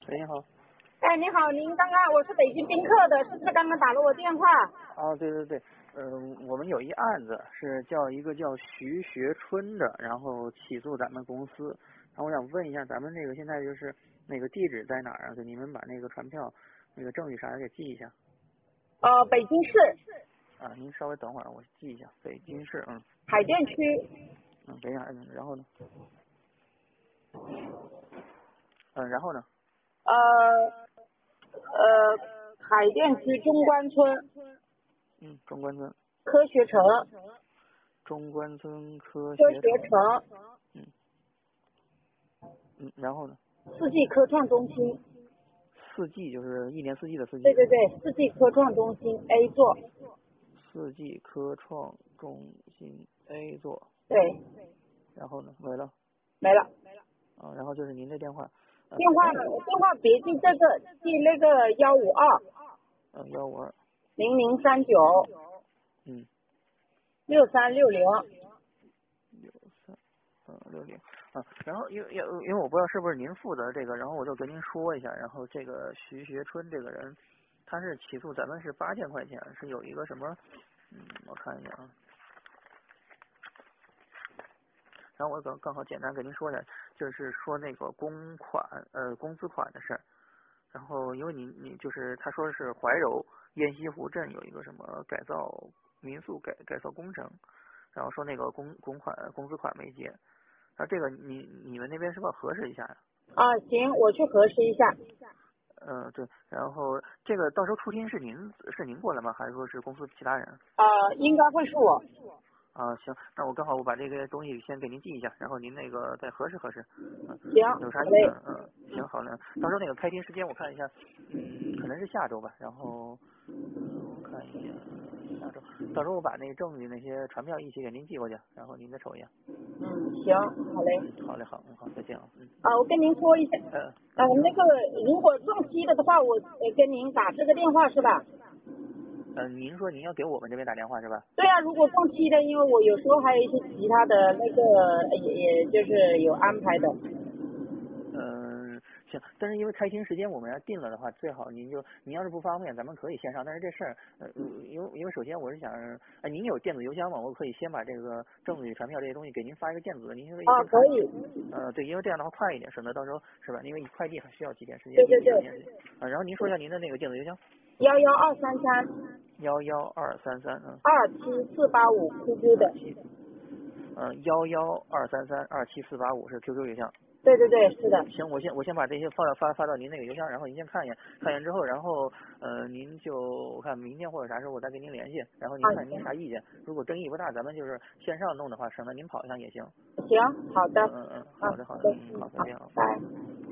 喂，你好。 哎，你好，您刚刚我是北京宾客的，是不是刚刚打了我电话？ 啊，对对对，我们有一案子是一个叫徐学春的，然后起诉咱们公司，然后我想问一下，咱们这个现在就是那个地址在哪儿啊？给你们把那个传票、那个证据啥的给记一下。 北京市啊，您稍微等会儿，我记一下。北京市， 海淀区。 等一下，然后呢？然后呢？ 海淀区中关村。 中关村。 科学城。 中关村科科学城。 学城。 然后呢？ 四季科创中心。 四季就是一年四季的四季。 对对对，四季科创中心 A 座。 四季科创中心 A 座。 对。 然后呢？没了。 没了。 然后就是您的电话。 电话别记这个，记那个152。 152。 0039。6360。 6360。然后因为我不知道是不是您负责这个，然后我就跟您说一下，然后这个徐学春这个人，他是起诉咱们是8000块钱，是有一个什么，我看一下啊。然后我刚好简单跟您说一下，就是说那个公资款的事儿。然后因为你就是他说是怀柔雁西湖镇有一个什么改造民宿改造工程，然后说那个公资款没结。这个你们那边是不是要核实一下呀？ 行，我去核实一下。 对，然后这个到时候出庭是您过来吗？还是说是公司其他人？ 应该会是我。 行，那我刚好我把这个东西先给您记一下，然后您那个再核实核实。 行， 有啥行，好嘞。到时候那个开庭时间我看一下，可能是下周吧。然后我看一下下周，到时候我把那个证据那些传票一起给您寄过去，然后您再瞅一眼。 行，好嘞。 好嘞，好，再见啊。 我跟您说一下，那个如果撞期了的话，我跟您打这个电话是吧？ 您说您要给我们这边打电话是吧？ 对啊，如果撞期的，因为我有时候还有一些其他的那个，也就是有安排的。 行，但是因为开庭时间我们要定了的话，最好您要是不方便，咱们可以线上。但是这事儿，因为首先我是想，您有电子邮箱吗？我可以先把这个证据、传票这些东西给您发一个电子的，您可以先看。 可以。 对，因为这样的话快一点，省得到时候是吧？因为快递还需要几天时间。 对对对。 然后您说一下您的那个电子邮箱。 11233。 11233。 27485 QQ 的。 11233 27485是 QQ 邮箱。 对对对，是的。 行，我先把这些发到您那个邮箱，然后您先看一眼，看完之后，然后您就我看明天或者啥时候我再跟您联系，然后您看您啥意见，如果争议不大，咱们就是线上弄的话，省得您跑一趟也行。 行，好的。 好的，好，再见啊。 拜。